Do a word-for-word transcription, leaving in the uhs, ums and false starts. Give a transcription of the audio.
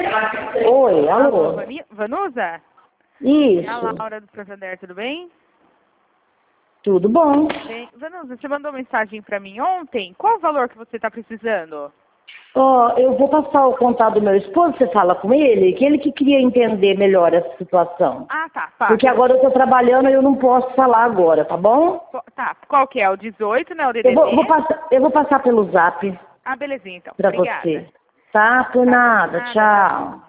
Oi, alô. Alô, Vani- Vanusa? Isso. A Laura do Santander, tudo bem? Tudo bom? Bem, Vanusa, você mandou mensagem para mim ontem. Qual o valor que você está precisando? Ó, eu vou passar o contato do meu esposo, você fala com ele, que ele que queria entender melhor essa situação. Ah, tá. Pá, Porque agora eu estou trabalhando e eu não posso falar agora, tá bom? Tá, qual que é? O dezoito, né? O D D Eu D? vou, vou passar, eu vou passar pelo zap Ah, belezinha, então. para Obrigada. você. Tá? Por Tá, nada. nada, Tchau.